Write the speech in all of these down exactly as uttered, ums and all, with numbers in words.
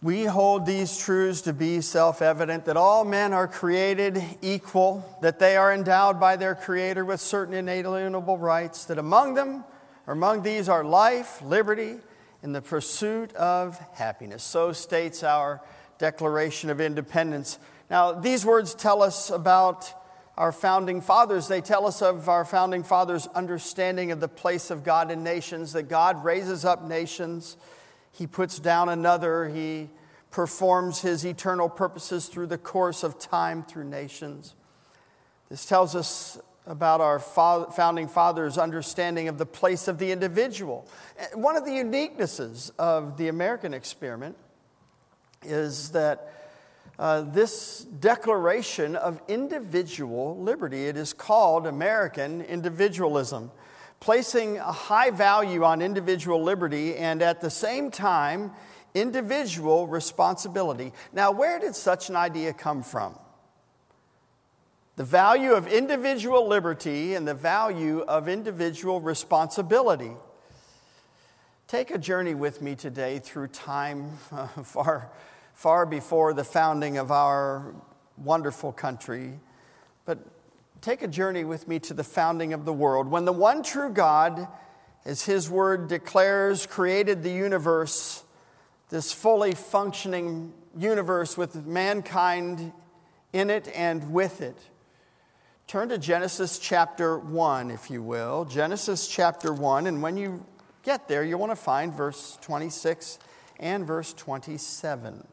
We hold these truths to be self-evident, that all men are created equal, that they are endowed by their Creator with certain inalienable rights, that among them, or among these are life, liberty, and the pursuit of happiness. So states our Declaration of Independence. Now, these words tell us about our founding fathers. They tell us of our founding fathers' understanding of the place of God in nations, that God raises up nations, He puts down another, He performs His eternal purposes through the course of time through nations. This tells us about our founding fathers' understanding of the place of the individual. One of the uniquenesses of the American experiment is that uh, this declaration of individual liberty, it is called American individualism, placing a high value on individual liberty and at the same time individual responsibility. Now, where did such an idea come from? The value of individual liberty and the value of individual responsibility. Take a journey with me today through time uh, far, far before the founding of our wonderful country. But take a journey with me to the founding of the world. When the one true God, as His word declares, created the universe, this fully functioning universe with mankind in it and with it. Turn to Genesis chapter one, if you will. Genesis chapter one, and when you get there, you want to find verse twenty-six and verse twenty-seven.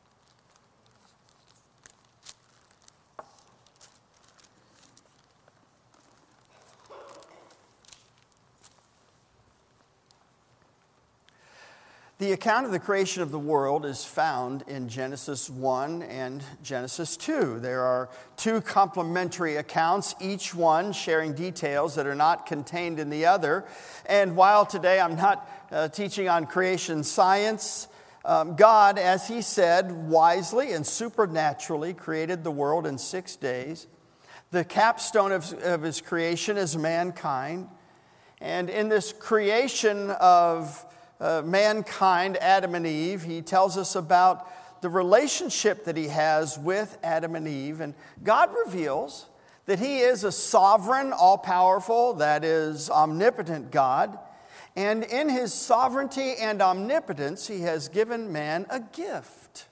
The account of the creation of the world is found in Genesis one and Genesis two. There are two complementary accounts, each one sharing details that are not contained in the other. And while today I'm not uh, teaching on creation science, um, God, as He said, wisely and supernaturally created the world in six days. The capstone of, of His creation is mankind. And in this creation of Uh, mankind, Adam and Eve, He tells us about the relationship that He has with Adam and Eve. And God reveals that He is a sovereign, all-powerful, that is, omnipotent God. And in His sovereignty and omnipotence, He has given man a gift.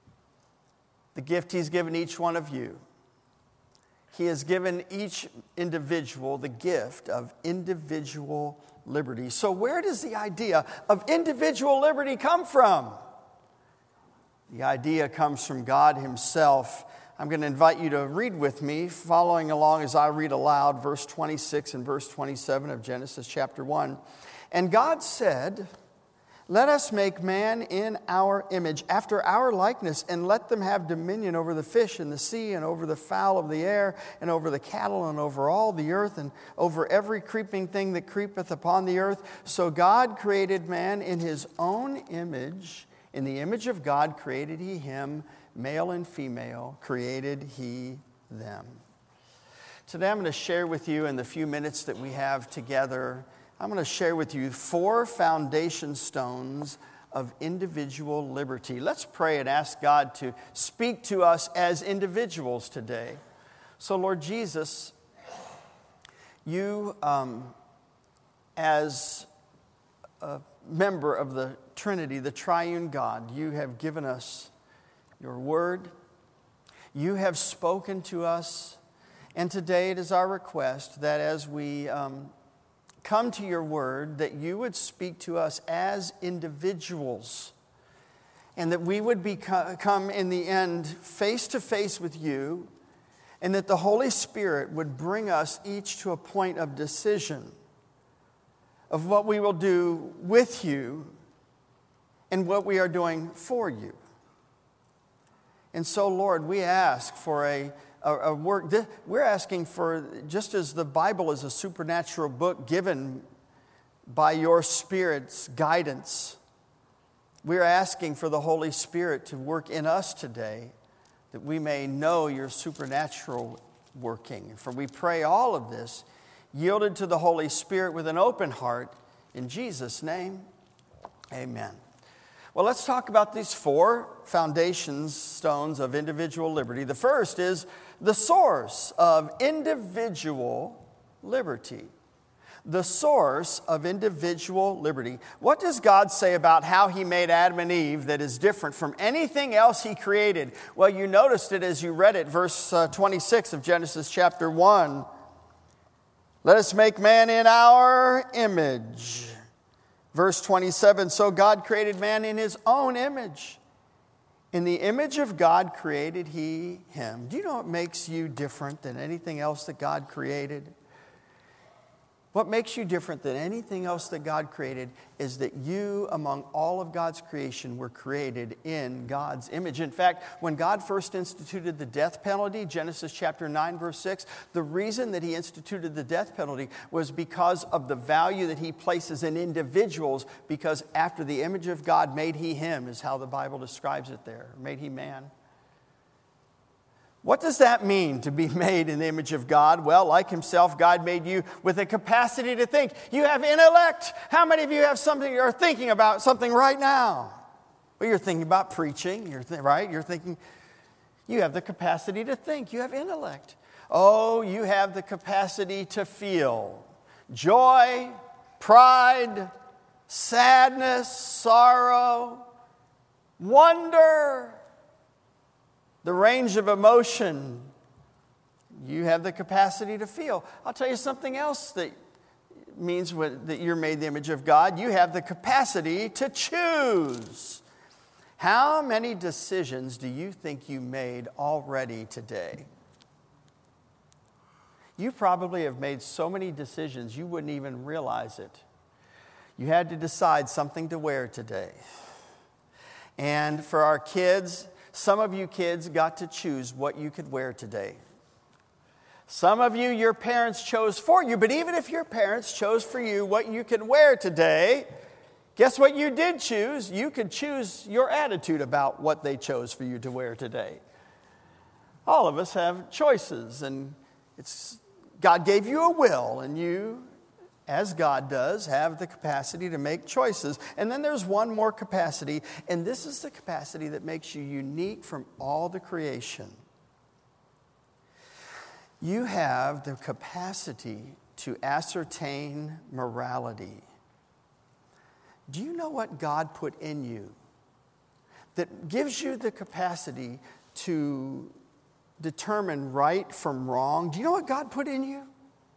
The gift He's given each one of you. He has given each individual the gift of individual liberty. So where does the idea of individual liberty come from? The idea comes from God Himself. I'm going to invite you to read with me, following along as I read aloud, verse twenty-six and verse twenty-seven of Genesis chapter one. And God said, "Let us make man in our image, after our likeness, and let them have dominion over the fish in the sea, and over the fowl of the air, and over the cattle, and over all the earth, and over every creeping thing that creepeth upon the earth." So God created man in His own image. In the image of God created He him, male and female created He them. Today I'm going to share with you in the few minutes that we have together, I'm going to share with you four foundation stones of individual liberty. Let's pray and ask God to speak to us as individuals today. So, Lord Jesus, You, um, as a member of the Trinity, the triune God, You have given us Your word. You have spoken to us. And today it is our request that as we Um, come to Your word, that You would speak to us as individuals, and that we would become in the end face to face with You, and that the Holy Spirit would bring us each to a point of decision of what we will do with You and what we are doing for You. And so, Lord, we ask for a A, a work. We're asking for, just as the Bible is a supernatural book given by Your Spirit's guidance, we're asking for the Holy Spirit to work in us today, that we may know Your supernatural working. For we pray all of this yielded to the Holy Spirit with an open heart, in Jesus' name, amen. Well, let's talk about these four foundation stones of individual liberty. The first is the source of individual liberty. The source of individual liberty. What does God say about how He made Adam and Eve that is different from anything else He created? Well, you noticed it as you read it, verse uh, twenty-six of Genesis chapter one. Let us make man in our image. Verse twenty-seven, so God created man in His own image. In the image of God created He him. Do you know what makes you different than anything else that God created? What makes you different than anything else that God created is that you, among all of God's creation, were created in God's image. In fact, when God first instituted the death penalty, Genesis chapter nine, verse six, the reason that He instituted the death penalty was because of the value that He places in individuals, because after the image of God made He him, is how the Bible describes it there, made He man. What does that mean, to be made in the image of God? Well, like Himself, God made you with a capacity to think. You have intellect. How many of you have something, you're thinking about something right now? Well, you're thinking about preaching, you're th- right? You're thinking, you have the capacity to think. You have intellect. Oh, you have the capacity to feel joy, pride, sadness, sorrow, wonder. The range of emotion, you have the capacity to feel. I'll tell you something else that means what, that you're made in the image of God. You have the capacity to choose. How many decisions do you think you made already today? You probably have made so many decisions you wouldn't even realize it. You had to decide something to wear today. And for our kids, some of you kids got to choose what you could wear today. Some of you, your parents chose for you, but even if your parents chose for you what you could wear today, guess what you did choose? You could choose your attitude about what they chose for you to wear today. All of us have choices, and it's God gave you a will, and you, as God does, have the capacity to make choices. And then there's one more capacity, and this is the capacity that makes you unique from all the creation. You have the capacity to ascertain morality. Do you know what God put in you that gives you the capacity to determine right from wrong? Do you know what God put in you?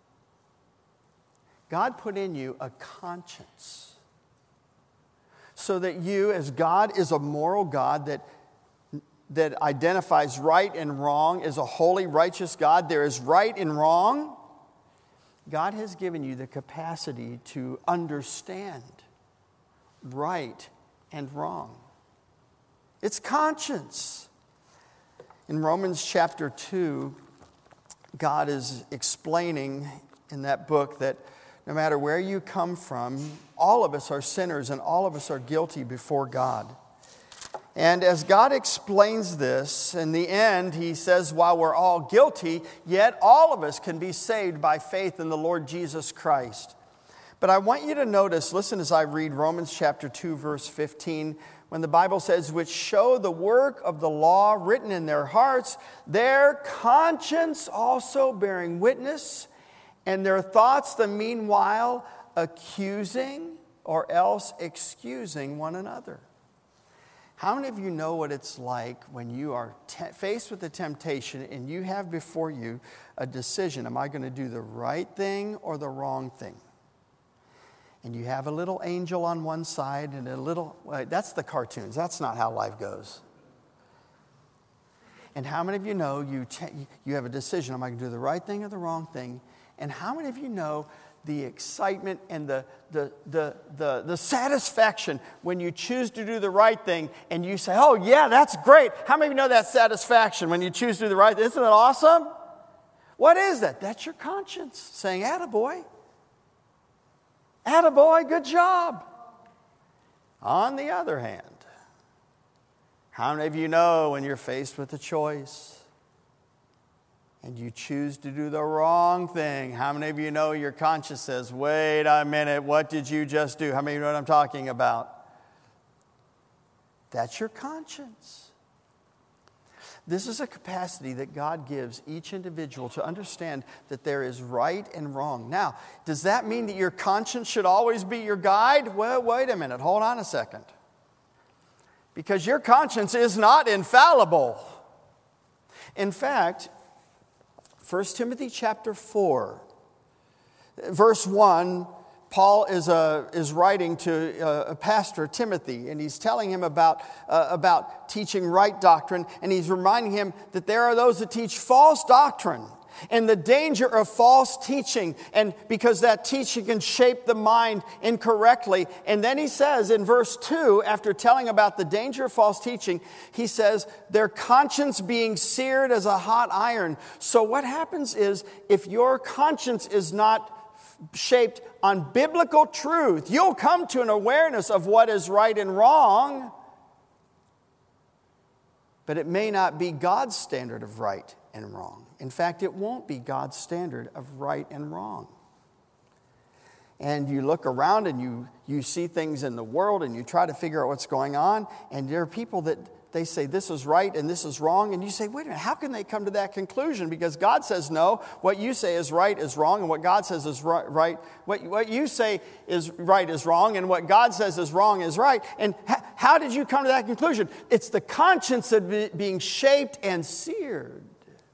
God put in you a conscience so that you, as God is a moral God that, that identifies right and wrong, is a holy, righteous God, there is right and wrong. God has given you the capacity to understand right and wrong. It's conscience. In Romans chapter two, God is explaining in that book that no matter where you come from, all of us are sinners and all of us are guilty before God. And as God explains this, in the end, He says, while we're all guilty, yet all of us can be saved by faith in the Lord Jesus Christ. But I want you to notice, listen as I read Romans chapter two, verse fifteen, when the Bible says, which show the work of the law written in their hearts, their conscience also bearing witness, and their thoughts the meanwhile accusing or else excusing one another. How many of you know what it's like when you are te- faced with a temptation and you have before you a decision? Am I going to do the right thing or the wrong thing? And you have a little angel on one side and a little... Well, that's the cartoons. That's not how life goes. And how many of you know you, te- you have a decision? Am I going to do the right thing or the wrong thing? And how many of you know the excitement and the, the, the, the, the satisfaction when you choose to do the right thing and you say, oh, yeah, that's great. How many of you know that satisfaction when you choose to do the right thing? Isn't it awesome? What is that? That's your conscience saying, attaboy. Attaboy, good job. On the other hand, how many of you know when you're faced with a choice and you choose to do the wrong thing, how many of you know your conscience says, wait a minute, what did you just do? How many of you know what I'm talking about? That's your conscience. This is a capacity that God gives each individual to understand that there is right and wrong. Now, does that mean that your conscience should always be your guide? Well, wait a minute. Hold on a second. Because your conscience is not infallible. In fact, First Timothy chapter four, verse one, Paul is, uh, is writing to uh, a pastor, Timothy, and he's telling him about, uh, about teaching right doctrine, and he's reminding him that there are those that teach false doctrine and the danger of false teaching, and because that teaching can shape the mind incorrectly. And then he says in verse two, after telling about the danger of false teaching, he says, their conscience being seared as a hot iron. So what happens is, if your conscience is not shaped on biblical truth, you'll come to an awareness of what is right and wrong, but it may not be God's standard of right and wrong. In fact, it won't be God's standard of right and wrong. And you look around and you, you see things in the world and you try to figure out what's going on, and there are people that they say this is right and this is wrong, and you say, wait a minute, how can they come to that conclusion? Because God says no, what you say is right is wrong, and what God says is right, right. What, what you say is right is wrong, and what God says is wrong is right. And ha- how did you come to that conclusion? It's the conscience that be, being shaped and seared.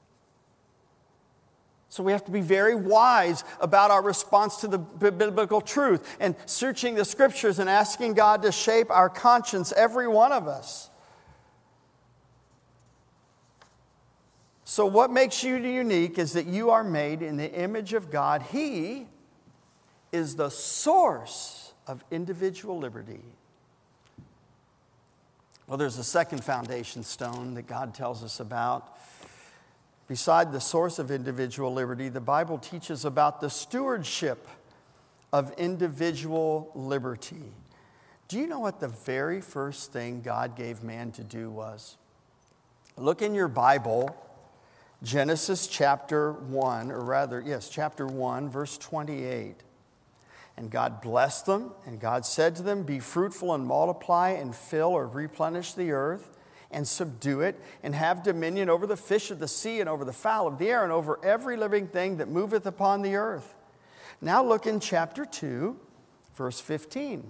So we have to be very wise about our response to the biblical truth and searching the scriptures and asking God to shape our conscience, every one of us. So what makes you unique is that you are made in the image of God. He is the source of individual liberty. Well, there's a second foundation stone that God tells us about. Beside the source of individual liberty, the Bible teaches about the stewardship of individual liberty. Do you know what the very first thing God gave man to do was? Look in your Bible, Genesis chapter one, or rather, yes, chapter one, verse twenty-eight. And God blessed them, and God said to them, be fruitful and multiply and fill or replenish the earth, and subdue it, and have dominion over the fish of the sea, and over the fowl of the air, and over every living thing that moveth upon the earth. Now look in chapter two, verse fifteen.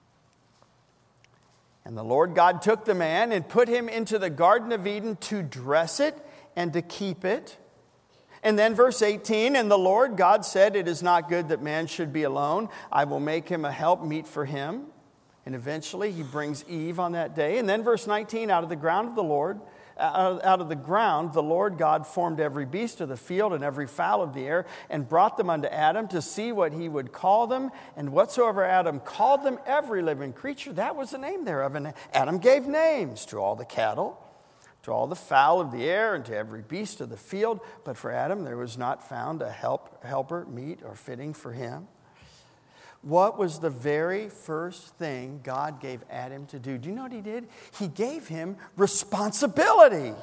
And the Lord God took the man and put him into the Garden of Eden to dress it and to keep it. And then verse eighteen, and the Lord God said, it is not good that man should be alone. I will make him a help meet for him. And eventually he brings Eve on that day. And then verse nineteen, out of the ground of the Lord, out of the ground, the Lord God formed every beast of the field and every fowl of the air, and brought them unto Adam to see what he would call them. And whatsoever Adam called them, every living creature, that was the name thereof. And Adam gave names to all the cattle, to all the fowl of the air, and to every beast of the field. But for Adam there was not found a help, helper, meet, or fitting for him. What was the very first thing God gave Adam to do? Do you know what he did? He gave him responsibility.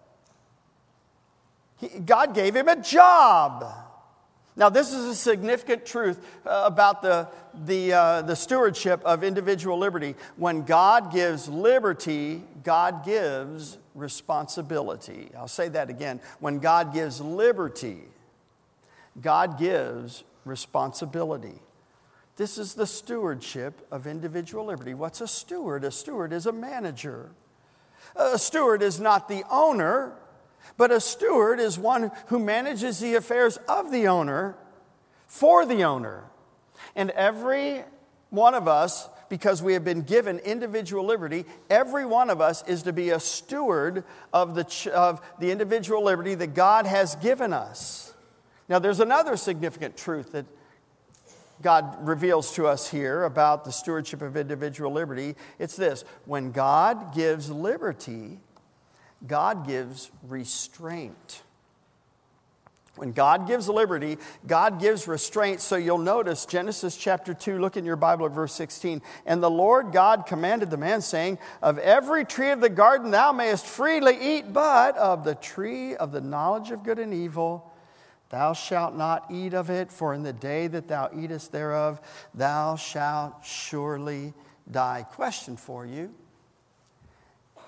He, God gave him a job. Now, this is a significant truth uh, about the, the, uh, the stewardship of individual liberty. When God gives liberty, God gives responsibility. I'll say that again. When God gives liberty, God gives responsibility. This is the stewardship of individual liberty. What's a steward? A steward is a manager. A steward is not the owner, but a steward is one who manages the affairs of the owner for the owner. And every one of us, because we have been given individual liberty, every one of us is to be a steward of the, of the individual liberty that God has given us. Now, there's another significant truth that God reveals to us here about the stewardship of individual liberty. It's this: when God gives liberty, God gives restraint. When God gives liberty, God gives restraint. So you'll notice Genesis chapter two, look in your Bible at verse sixteen. And the Lord God commanded the man, saying, of every tree of the garden thou mayest freely eat, but of the tree of the knowledge of good and evil thou shalt not eat of it, for in the day that thou eatest thereof, thou shalt surely die. Question for you.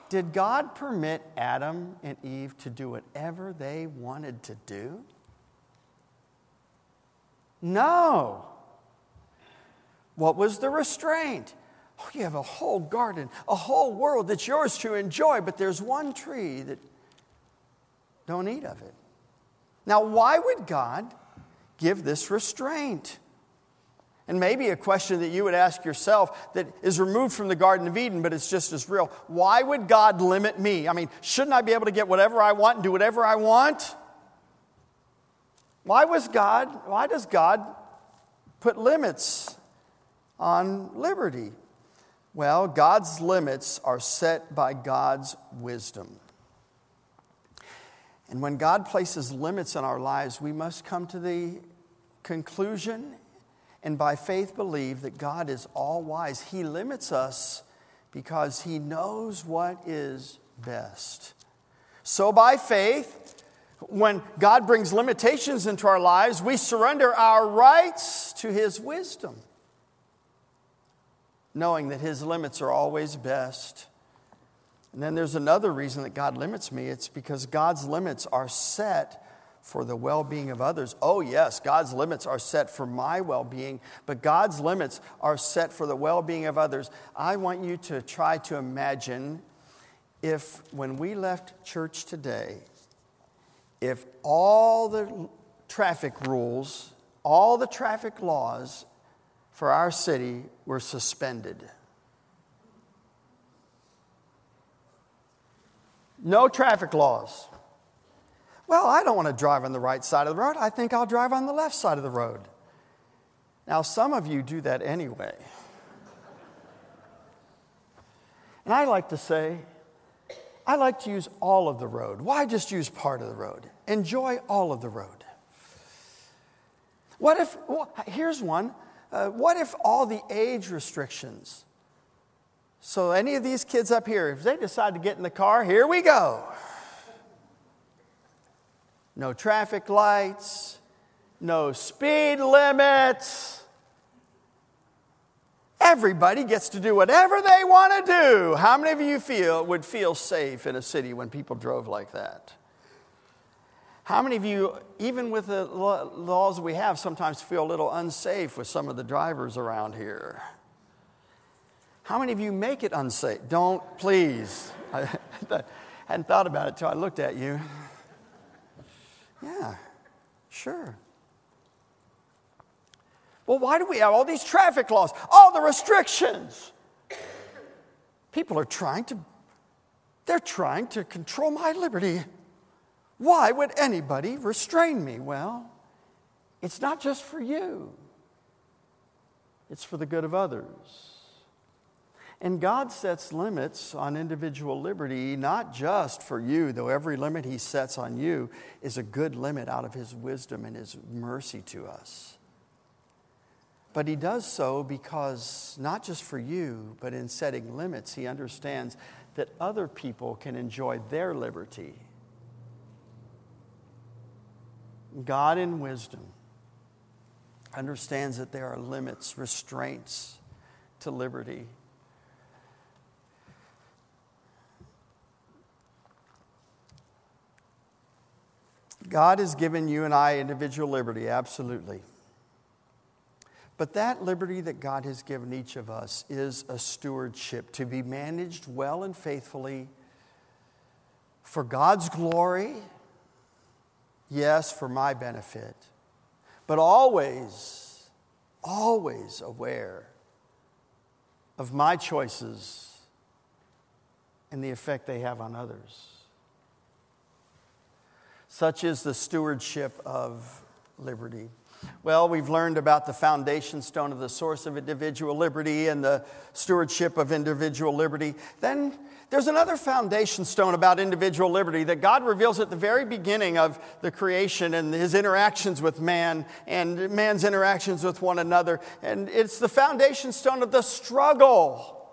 Did God permit Adam and Eve to do whatever they wanted to do? No. What was the restraint? Oh, you have a whole garden, a whole world that's yours to enjoy, but there's one tree that don't eat of it. Now, why would God give this restraint? And maybe a question that you would ask yourself that is removed from the Garden of Eden, but it's just as real. Why would God limit me? I mean, shouldn't I be able to get whatever I want and do whatever I want? Why was God, why does God put limits on liberty? Well, God's limits are set by God's wisdom. And when God places limits on our lives, we must come to the conclusion and by faith believe that God is all wise. He limits us because He knows what is best. So by faith, when God brings limitations into our lives, we surrender our rights to His wisdom, knowing that His limits are always best. And then there's another reason that God limits me. It's because God's limits are set for the well-being of others. Oh yes, God's limits are set for my well-being, but God's limits are set for the well-being of others. I want you to try to imagine if when we left church today, if all the traffic rules, all the traffic laws for our city were suspended. No traffic laws. Well, I don't want to drive on the right side of the road. I think I'll drive on the left side of the road. Now, some of you do that anyway. And I like to say, I like to use all of the road. Why just use part of the road? Enjoy all of the road. What if, well, here's one. Uh, what if all the age restrictions, so any of these kids up here, if they decide to get in the car, here we go. No traffic lights, no speed limits. Everybody gets to do whatever they want to do. How many of you feel would feel safe in a city when people drove like that? How many of you, even with the laws we have, sometimes feel a little unsafe with some of the drivers around here? How many of you make it unsafe? Don't, please. I hadn't thought about it until I looked at you. Yeah, sure. Well, why do we have all these traffic laws, all the restrictions? People are trying to, they're trying to control my liberty. Why would anybody restrain me? Well, it's not just for you. It's for the good of others. And God sets limits on individual liberty, not just for you, though every limit He sets on you is a good limit out of His wisdom and His mercy to us. But He does so because not just for you, but in setting limits, He understands that other people can enjoy their liberty. God in wisdom understands that there are limits, restraints to liberty. God has given you and I individual liberty, absolutely. But that liberty that God has given each of us is a stewardship to be managed well and faithfully for God's glory, yes, for my benefit, but always, always aware of my choices and the effect they have on others. Such is the stewardship of liberty. Well, we've learned about the foundation stone of the source of individual liberty and the stewardship of individual liberty. Then there's another foundation stone about individual liberty that God reveals at the very beginning of the creation and His interactions with man and man's interactions with one another. And it's the foundation stone of the struggle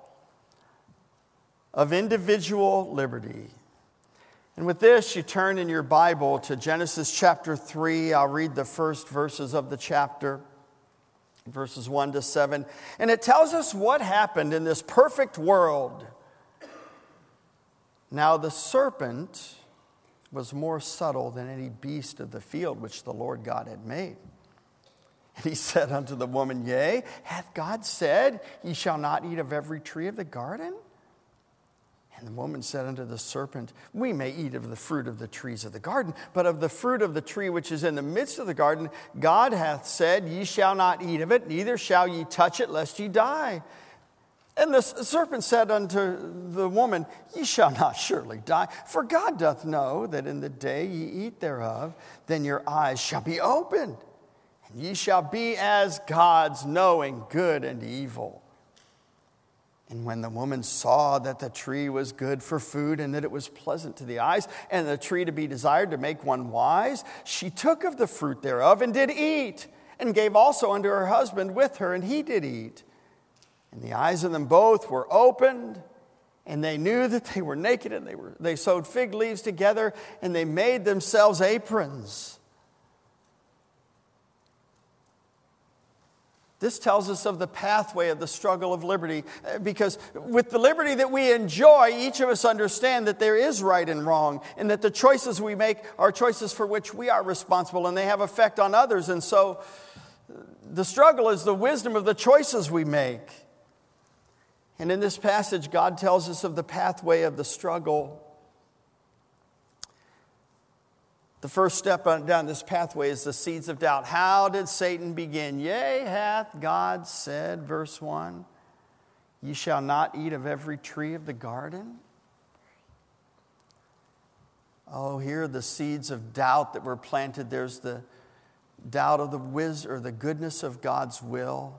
of individual liberty. And with this, you turn in your Bible to Genesis chapter three. I'll read the first verses of the chapter, verses one to seven. And it tells us what happened in this perfect world Now the serpent was more subtle than any beast of the field which the Lord God had made. And he said unto the woman, Yea, hath God said, Ye shall not eat of every tree of the garden? And the woman said unto the serpent, We may eat of the fruit of the trees of the garden, but of the fruit of the tree which is in the midst of the garden, God hath said, Ye shall not eat of it, neither shall ye touch it, lest ye die. And the serpent said unto the woman, Ye shall not surely die, for God doth know that in the day ye eat thereof, then your eyes shall be opened, and ye shall be as gods, knowing good and evil. And when the woman saw that the tree was good for food, and that it was pleasant to the eyes, and the tree to be desired to make one wise, she took of the fruit thereof, and did eat, and gave also unto her husband with her, and he did eat. And the eyes of them both were opened, and they knew that they were naked, and they were they sewed fig leaves together, and they made themselves aprons. This tells us of the pathway of the struggle of liberty, because with the liberty that we enjoy, each of us understand that there is right and wrong, and that the choices we make are choices for which we are responsible, and they have effect on others. And so the struggle is the wisdom of the choices we make. And in this passage, God tells us of the pathway of the struggle. The first step down this pathway is the seeds of doubt. How did Satan begin? Yea, hath God said, verse one, Ye shall not eat of every tree of the garden? Oh, here are the seeds of doubt that were planted. There's the doubt of the wisdom or the goodness of God's will.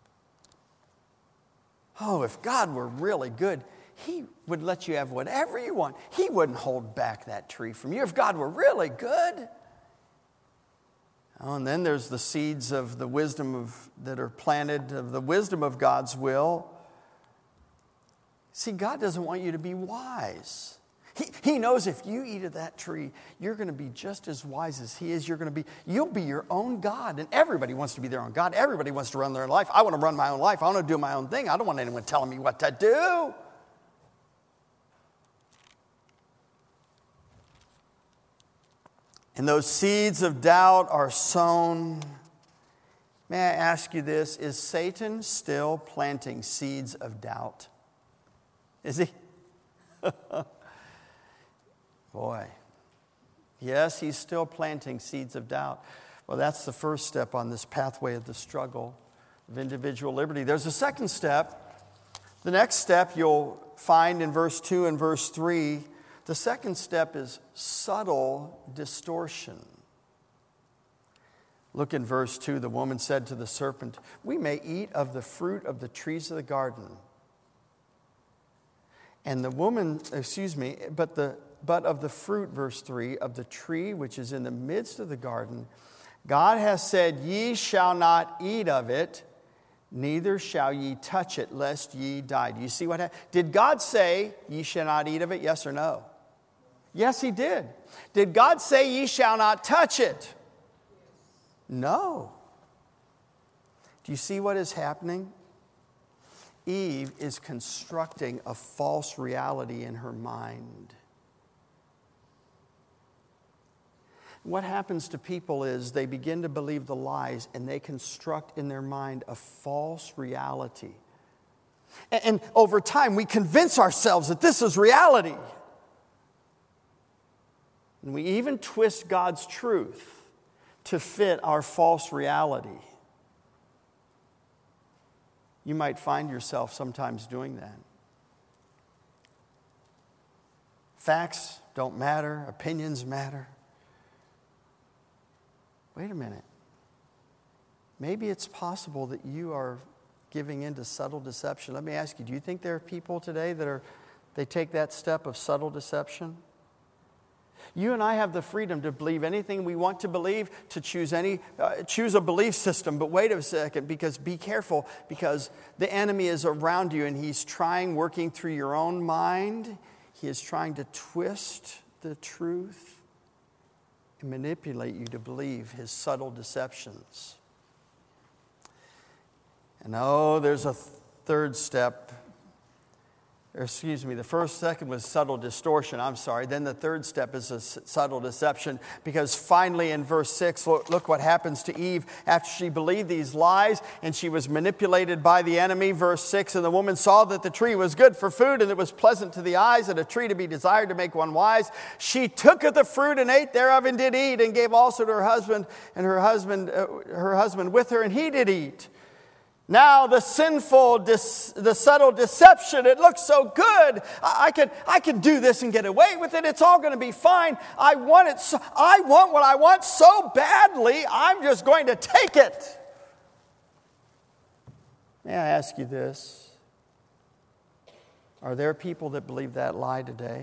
Oh, if God were really good, He would let you have whatever you want. He wouldn't hold back that tree from you if God were really good. Oh, and then there's the seeds of the wisdom of that are planted, of the wisdom of God's will. See, God doesn't want you to be wise. He, he knows if you eat of that tree, you're going to be just as wise as He is. You're going to be, you'll be your own God. And everybody wants to be their own God. Everybody wants to run their life. I want to run my own life. I want to do my own thing. I don't want anyone telling me what to do. And those seeds of doubt are sown. May I ask you this? Is Satan still planting seeds of doubt? Is he? Boy. Yes, he's still planting seeds of doubt. Well, that's the first step on this pathway of the struggle of individual liberty. There's a second step. The next step you'll find in verse two and verse three. The second step is subtle distortion. Look in verse two. The woman said to the serpent, We may eat of the fruit of the trees of the garden. And the woman, excuse me, but the but of the fruit, verse three, of the tree which is in the midst of the garden, God has said, Ye shall not eat of it, neither shall ye touch it, lest ye die. Do you see what happened? Did God say, Ye shall not eat of it, yes or no? Yes, He did. Did God say, Ye shall not touch it? No. Do you see what is happening? Eve is constructing a false reality in her mind. What happens to people is they begin to believe the lies, and they construct in their mind a false reality. And, and over time, we convince ourselves that this is reality. And we even twist God's truth to fit our false reality. You might find yourself sometimes doing that. Facts don't matter, opinions matter. Wait a minute. Maybe it's possible that you are giving in to subtle deception. Let me ask you, do you think there are people today that are, they take that step of subtle deception? You and I have the freedom to believe anything we want to believe, to choose any, uh, choose a belief system. But wait a second, because be careful, because the enemy is around you and he's trying, working through your own mind. He is trying to twist the truth and manipulate you to believe his subtle deceptions. And oh, there's a third step. or excuse me, the first, second was subtle distortion, I'm sorry. Then the third step is a subtle deception, because finally in verse six, look, look what happens to Eve after she believed these lies and she was manipulated by the enemy. Verse six, and the woman saw that the tree was good for food and it was pleasant to the eyes and a tree to be desired to make one wise. She took of the fruit and ate thereof and did eat, and gave also to her husband, and her husband, uh, her husband with her, and he did eat. Now the sinful, dis, the subtle deception, it looks so good. I, I could, I could do this and get away with it. It's all going to be fine. I want it. So, I want what I want so badly. I'm just going to take it. May I ask you this? Are there people that believe that lie today?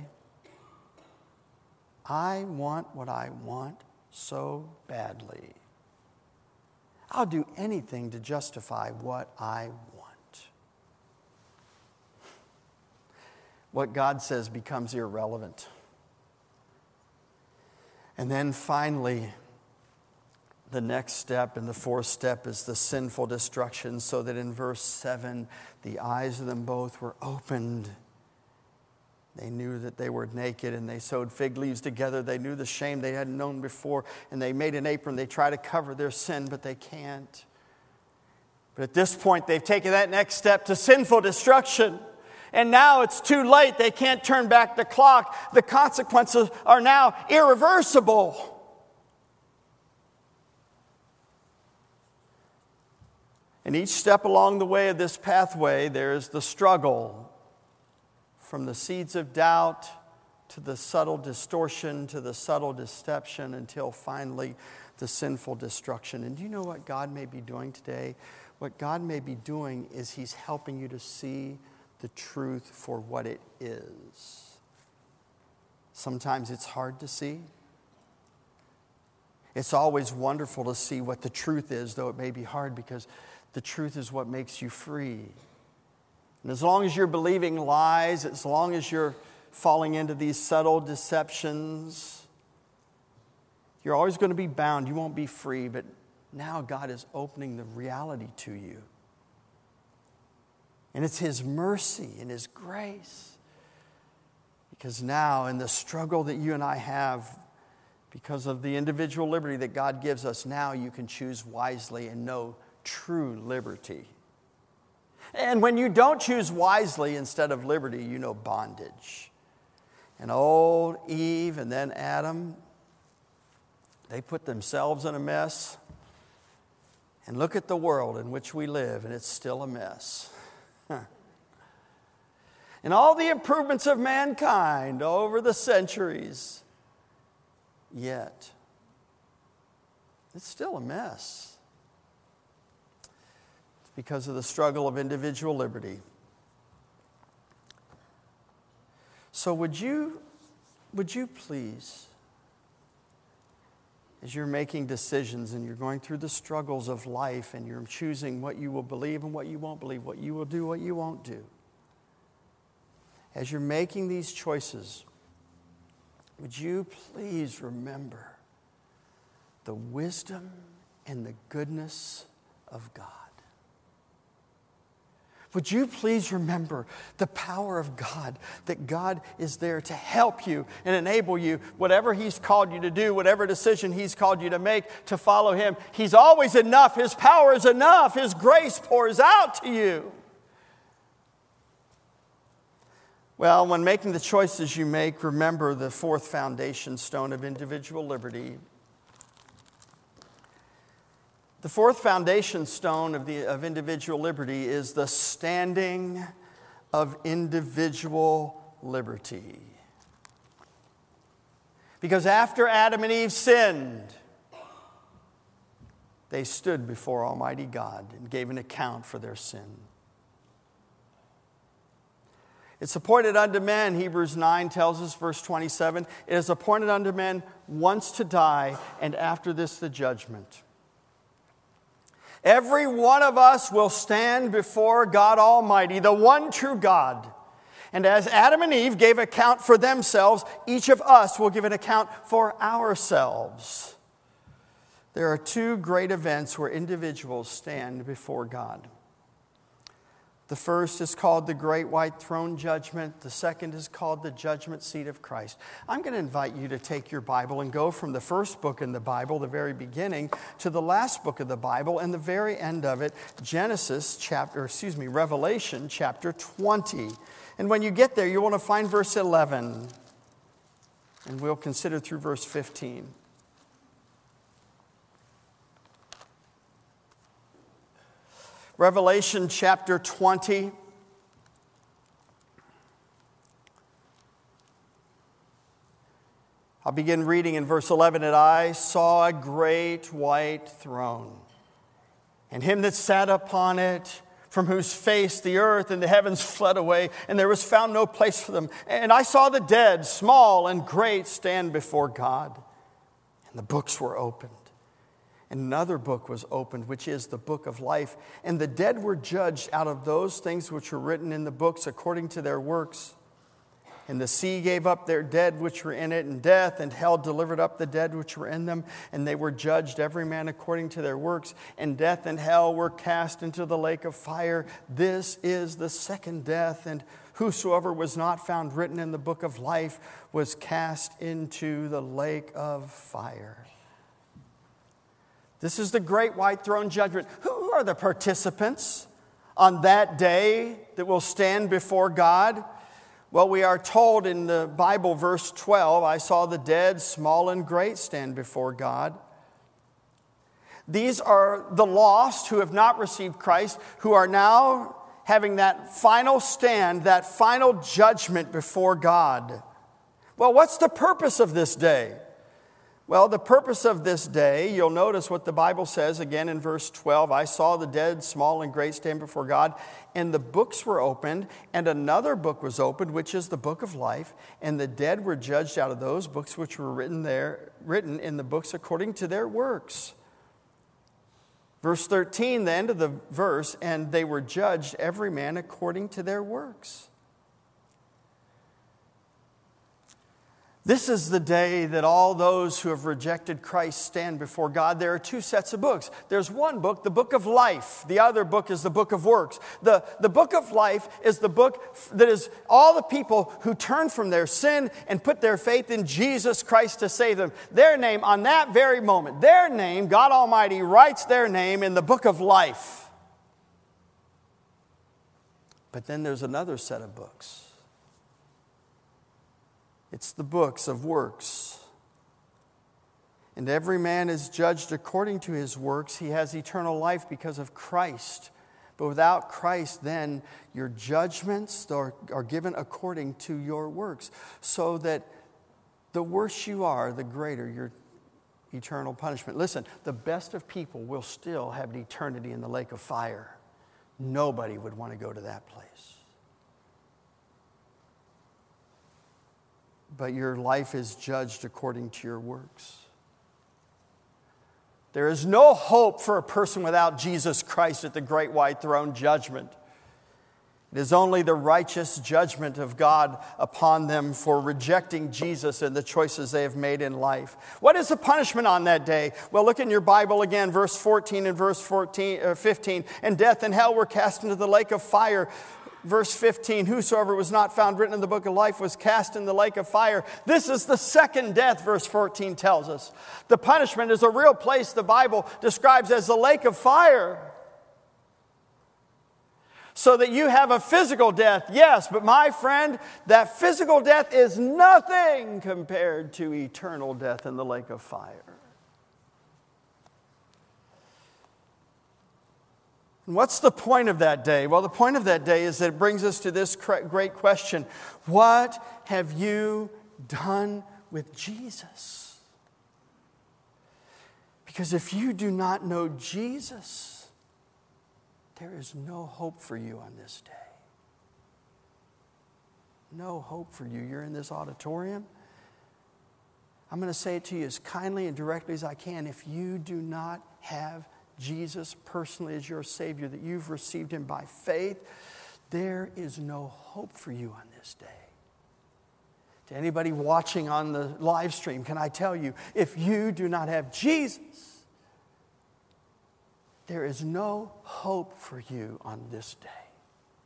I want what I want so badly. I'll do anything to justify what I want. What God says becomes irrelevant. And then finally, the next step and the fourth step is the sinful destruction, so that in verse seven, the eyes of them both were opened. They knew that they were naked, and they sewed fig leaves together. They knew the shame they hadn't known before, and they made an apron. They try to cover their sin, but they can't. But at this point, they've taken that next step to sinful destruction. And now it's too late. They can't turn back the clock. The consequences are now irreversible. And each step along the way of this pathway, there's the struggle. From the seeds of doubt to the subtle distortion to the subtle deception until finally the sinful destruction. And do you know what God may be doing today? What God may be doing is He's helping you to see the truth for what it is. Sometimes it's hard to see. It's always wonderful to see what the truth is, though it may be hard, because the truth is what makes you free. And as long as you're believing lies, as long as you're falling into these subtle deceptions, you're always going to be bound. You won't be free. But now God is opening the reality to you. And it's His mercy and His grace. Because now in the struggle that you and I have, because of the individual liberty that God gives us, now you can choose wisely and know true liberty. And when you don't choose wisely instead of liberty, you know bondage. And old Eve and then Adam, they put themselves in a mess. And look at the world in which we live, and it's still a mess. And all the improvements of mankind over the centuries, yet it's still a mess. Because of the struggle of individual liberty. So would you, would you please, as you're making decisions and you're going through the struggles of life and you're choosing what you will believe and what you won't believe, what you will do, what you won't do, as you're making these choices, would you please remember the wisdom and the goodness of God? Would you please remember the power of God, that God is there to help you and enable you, whatever He's called you to do, whatever decision He's called you to make, to follow Him. He's always enough. His power is enough. His grace pours out to you. Well, when making the choices you make, remember the fourth foundation stone of individual liberty. The fourth foundation stone of, the, of individual liberty is the standing of individual liberty. Because after Adam and Eve sinned, they stood before Almighty God and gave an account for their sin. It's appointed unto men, Hebrews nine tells us, verse twenty-seven, it is appointed unto men once to die, and after this the judgment. Every one of us will stand before God Almighty, the one true God. And as Adam and Eve gave account for themselves, each of us will give an account for ourselves. There are two great events where individuals stand before God. The first is called the Great White Throne Judgment. The second is called the Judgment Seat of Christ. I'm going to invite you to take your Bible and go from the first book in the Bible, the very beginning, to the last book of the Bible and the very end of it, Genesis chapter, excuse me, Revelation chapter twenty. And when you get there, you want to find verse eleven. And we'll consider through verse fifteen. Revelation chapter twenty. I'll begin reading in verse eleven. And I saw a great white throne, and him that sat upon it, from whose face the earth and the heavens fled away, and there was found no place for them. And I saw the dead, small and great, stand before God, and the books were opened. And another book was opened, which is the book of life. And the dead were judged out of those things which were written in the books according to their works. And the sea gave up their dead which were in it, and death and hell delivered up the dead which were in them. And they were judged every man according to their works. And death and hell were cast into the lake of fire. This is the second death. And whosoever was not found written in the book of life was cast into the lake of fire. This is the great white throne judgment. Who are the participants on that day that will stand before God? Well, we are told in the Bible, verse twelve, I saw the dead, small and great, stand before God. These are the lost who have not received Christ, who are now having that final stand, that final judgment before God. Well, what's the purpose of this day? Well, the purpose of this day, you'll notice what the Bible says again in verse twelve. I saw the dead, small and great, stand before God, and the books were opened, and another book was opened, which is the book of life, and the dead were judged out of those books which were written there, written in the books according to their works. Verse thirteen, the end of the verse, and they were judged every man according to their works. This is the day that all those who have rejected Christ stand before God. There are two sets of books. There's one book, the book of life. The other book is the book of works. The, the book of life is the book that is all the people who turn from their sin and put their faith in Jesus Christ to save them. Their name, on that very moment, their name, God Almighty writes their name in the book of life. But then there's another set of books. It's the books of works. And every man is judged according to his works. He has eternal life because of Christ. But without Christ, then your judgments are, are given according to your works. So that the worse you are, the greater your eternal punishment. Listen, the best of people will still have an eternity in the lake of fire. Nobody would want to go to that place. But your life is judged according to your works. There is no hope for a person without Jesus Christ at the great white throne judgment. It is only the righteous judgment of God upon them for rejecting Jesus and the choices they have made in life. What is the punishment on that day? Well, look in your Bible again, verse fourteen and verse fourteen, uh, fifteen. And death and hell were cast into the lake of fire. Verse fifteen, whosoever was not found written in the book of life was cast in the lake of fire. This is the second death, verse fourteen tells us. The punishment is a real place the Bible describes as the lake of fire. So that you have a physical death, yes, but my friend, that physical death is nothing compared to eternal death in the lake of fire. What's the point of that day? Well, the point of that day is that it brings us to this great question. What have you done with Jesus? Because if you do not know Jesus, there is no hope for you on this day. No hope for you. You're in this auditorium. I'm going to say it to you as kindly and directly as I can. If you do not have Jesus personally as your Savior, that you've received Him by faith, there is no hope for you on this day. To anybody watching on the live stream, can I tell you, if you do not have Jesus, there is no hope for you on this day.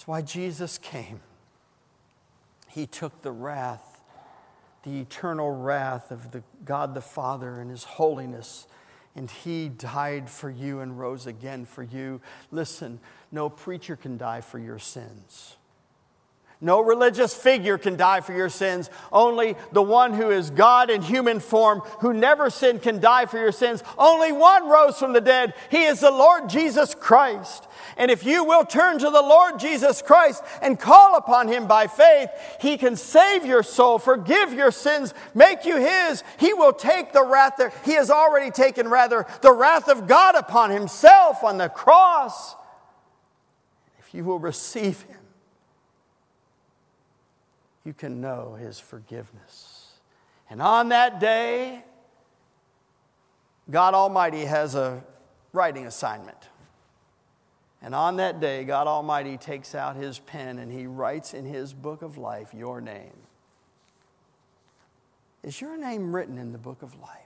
That's why Jesus came. He took the wrath, the eternal wrath of the God the Father and His holiness, and He died for you and rose again for you. Listen, no preacher can die for your sins. No religious figure can die for your sins. Only the one who is God in human form, who never sinned, can die for your sins. Only one rose from the dead. He is the Lord Jesus Christ. And if you will turn to the Lord Jesus Christ and call upon Him by faith, He can save your soul, forgive your sins, make you His. He will take the wrath that He has already taken, rather, the wrath of God upon Himself on the cross. If you will receive Him, you can know His forgiveness. And on that day, God Almighty has a writing assignment. And on that day, God Almighty takes out His pen and He writes in His book of life your name. Is your name written in the book of life?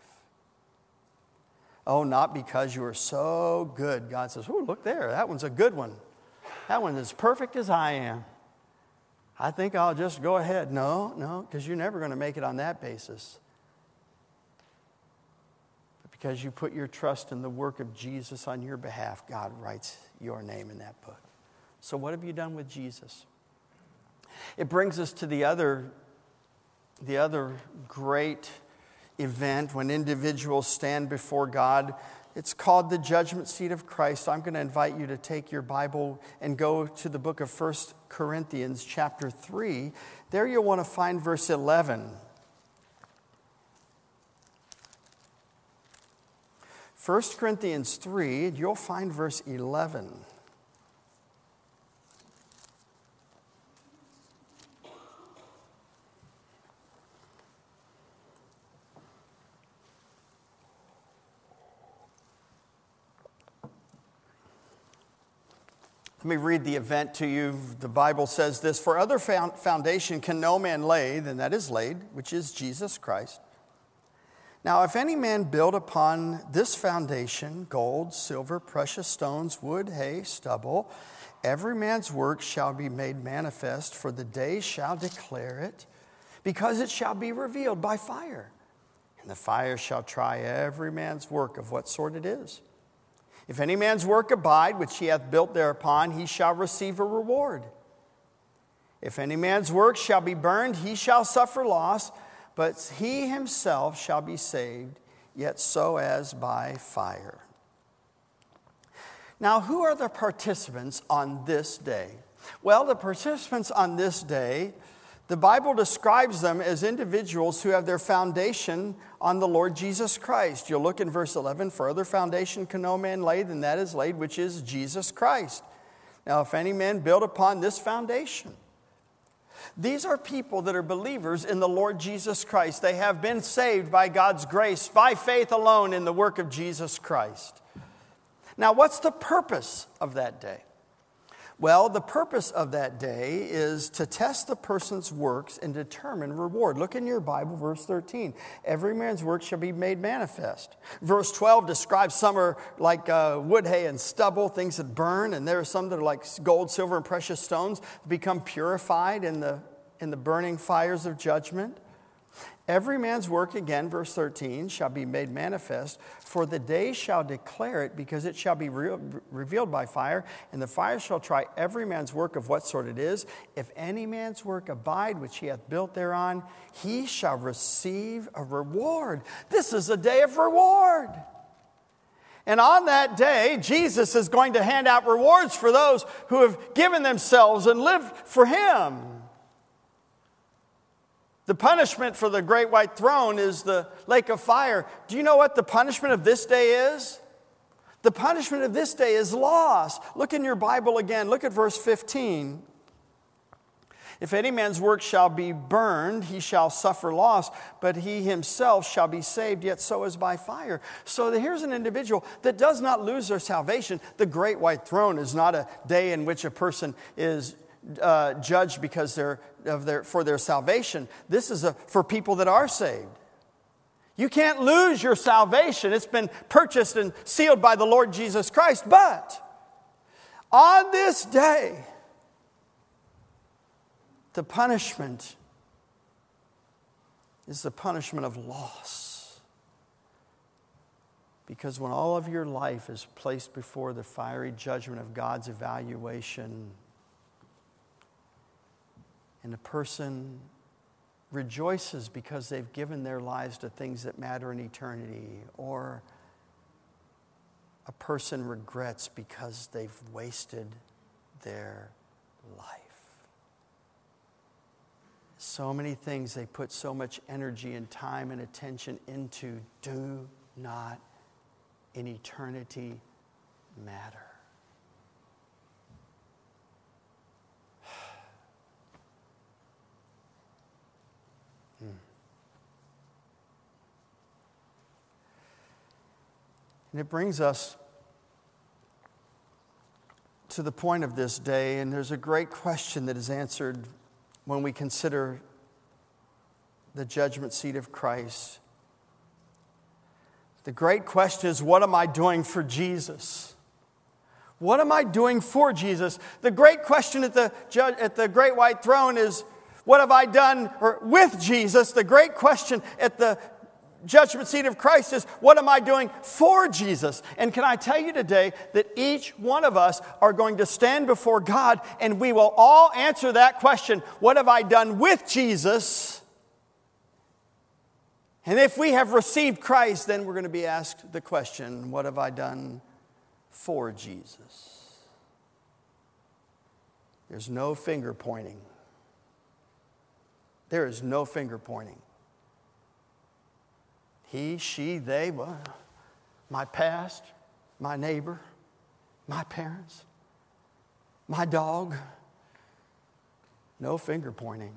Oh, not because you are so good. God says, oh, look there, that one's a good one. That one is as perfect as I am. I think I'll just go ahead. No, no, because you're never going to make it on that basis. But because you put your trust in the work of Jesus on your behalf, God writes your name in that book. So what have you done with Jesus? It brings us to the other, the other great event when individuals stand before God. It's called the judgment seat of Christ. I'm going to invite you to take your Bible and go to the book of First Corinthians chapter three. There you'll want to find verse eleven. First Corinthians three, you'll find verse eleven. Let me read the event to you. The Bible says this: for other foundation can no man lay than that is laid, which is Jesus Christ. Now, if any man build upon this foundation gold, silver, precious stones, wood, hay, stubble, every man's work shall be made manifest, for the day shall declare it, because it shall be revealed by fire. And the fire shall try every man's work of what sort it is. If any man's work abide, which he hath built thereupon, he shall receive a reward. If any man's work shall be burned, he shall suffer loss, but he himself shall be saved, yet so as by fire. Now, who are the participants on this day? Well, the participants on this day, the Bible describes them as individuals who have their foundation on the Lord Jesus Christ. You'll look in verse eleven, for other foundation can no man lay than that is laid, which is Jesus Christ. Now, if any man build upon this foundation. These are people that are believers in the Lord Jesus Christ. They have been saved by God's grace, by faith alone in the work of Jesus Christ. Now, what's the purpose of that day? Well, the purpose of that day is to test the person's works and determine reward. Look in your Bible, verse thirteen. Every man's work shall be made manifest. Verse twelve describes some are like uh, wood, hay, and stubble, things that burn. And there are some that are like gold, silver, and precious stones, become purified in the, in the burning fires of judgment. Every man's work, again, verse thirteen, shall be made manifest, for the day shall declare it, because it shall be re- revealed by fire, and the fire shall try every man's work of what sort it is. If any man's work abide, which he hath built thereon, he shall receive a reward. This is a day of reward. And on that day, Jesus is going to hand out rewards for those who have given themselves and lived for Him. The punishment for the great white throne is the lake of fire. Do you know what the punishment of this day is? The punishment of this day is loss. Look in your Bible again. Look at verse fifteen. If any man's work shall be burned, he shall suffer loss, but he himself shall be saved, yet so as by fire. So here's an individual that does not lose their salvation. The great white throne is not a day in which a person is Uh, judged because they're of their for their salvation. This is a, for people that are saved. You can't lose your salvation. It's been purchased and sealed by the Lord Jesus Christ. But on this day, the punishment is the punishment of loss. Because when all of your life is placed before the fiery judgment of God's evaluation, and a person rejoices because they've given their lives to things that matter in eternity, or a person regrets because they've wasted their life. So many things they put so much energy and time and attention into do not in eternity matter. hmm. And it brings us to the point of this day, and there's a great question that is answered when we consider the judgment seat of Christ. The great question is, what am I doing for Jesus? What am I doing for Jesus? The great question at the judge, at the great white throne is, what have I done or with Jesus? The great question at the judgment seat of Christ is, what am I doing for Jesus? And can I tell you today that each one of us are going to stand before God, and we will all answer that question, what have I done with Jesus? And if we have received Christ, then we're going to be asked the question, what have I done for Jesus? There's no finger pointing. There is no finger pointing. He, she, they, well, my past, my neighbor, my parents, my dog. No finger pointing.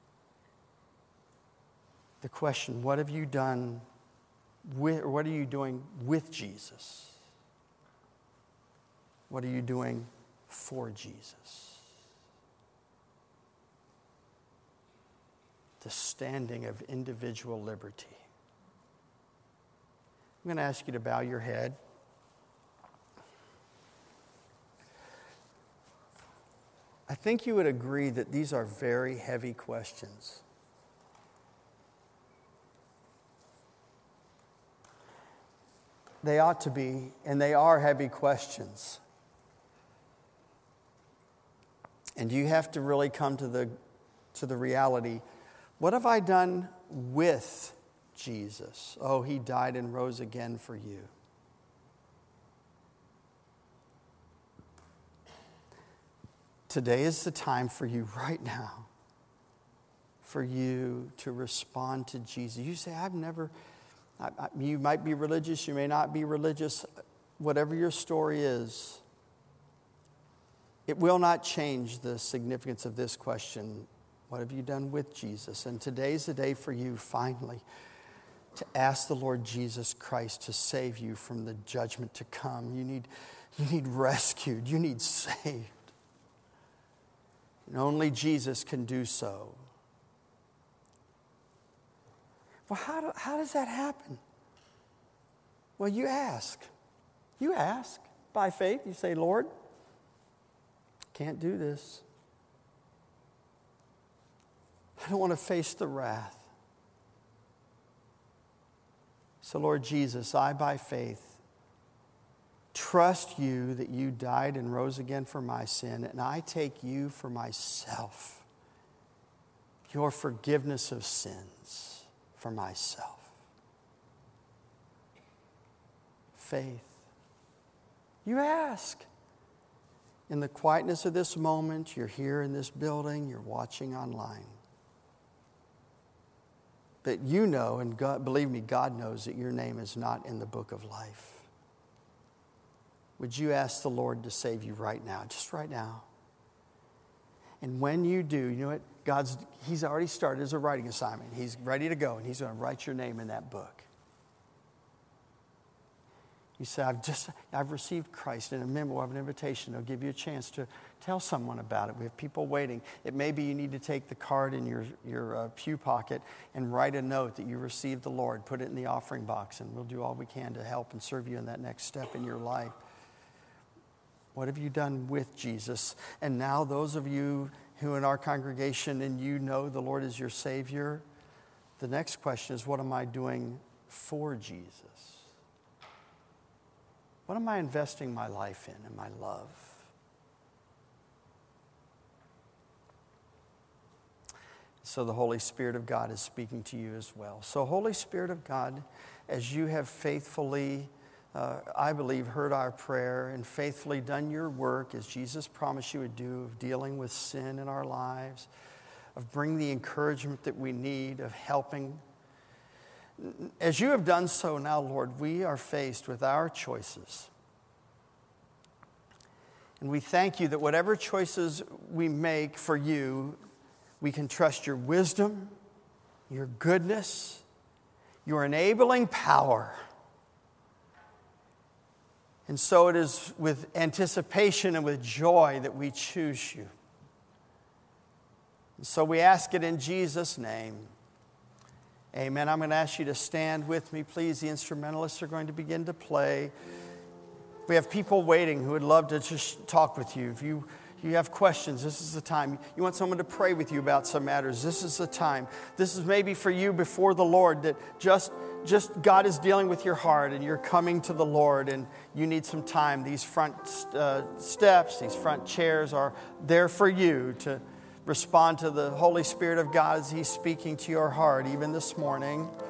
The question, what have you done with, or what are you doing with Jesus? What are you doing for Jesus? The standing of individual liberty. I'm going to ask you to bow your head. I think you would agree that these are very heavy questions. They ought to be, and they are heavy questions. And you have to really come to the, to the reality, what have I done with Jesus? Oh, he died and rose again for you. Today is the time for you right now, for you to respond to Jesus. You say, I've never... I, I, you might be religious, you may not be religious. Whatever your story is, it will not change the significance of this question. What have you done with Jesus? And today's the day for you, finally, to ask the Lord Jesus Christ to save you from the judgment to come. You need, you need rescued. You need saved. And only Jesus can do so. Well, how, do, how does that happen? Well, you ask. You ask by faith. You say, Lord, can't do this. I don't want to face the wrath. So, Lord Jesus, I by faith trust you that you died and rose again for my sin, and I take you for myself, your forgiveness of sins. For myself. Faith. You ask. In the quietness of this moment, you're here in this building, you're watching online. But you know, and God, believe me, God knows that your name is not in the book of life. Would you ask the Lord to save you right now, just right now? And when you do, you know what? God's, he's already started as a writing assignment. He's ready to go, and he's going to write your name in that book. You say, I've just, I've received Christ, and a memo of an invitation. They'll give you a chance to tell someone about it. We have people waiting. It may be you need to take the card in your, your uh, pew pocket and write a note that you received the Lord. Put it in the offering box, and we'll do all we can to help and serve you in that next step in your life. What have you done with Jesus? And now those of you who in our congregation and you know the Lord is your Savior, the next question is, what am I doing for Jesus? What am I investing my life in and my love? So the Holy Spirit of God is speaking to you as well. So Holy Spirit of God, as you have faithfully, uh, I believe, heard our prayer and faithfully done your work as Jesus promised you would do, of dealing with sin in our lives, of bringing the encouragement that we need, of helping. As you have done so now, Lord, we are faced with our choices. And we thank you that whatever choices we make for you, we can trust your wisdom, your goodness, your enabling power. And so it is with anticipation and with joy that we choose you. And so we ask it in Jesus' name. Amen. I'm going to ask you to stand with me, please. The instrumentalists are going to begin to play. We have people waiting who would love to just talk with you. If you you have questions, this is the time. You want someone to pray with you about some matters, this is the time. This is maybe for you before the Lord, that just, just God is dealing with your heart and you're coming to the Lord and you need some time. These front uh, steps, these front chairs are there for you to respond to the Holy Spirit of God as He's speaking to your heart, even this morning.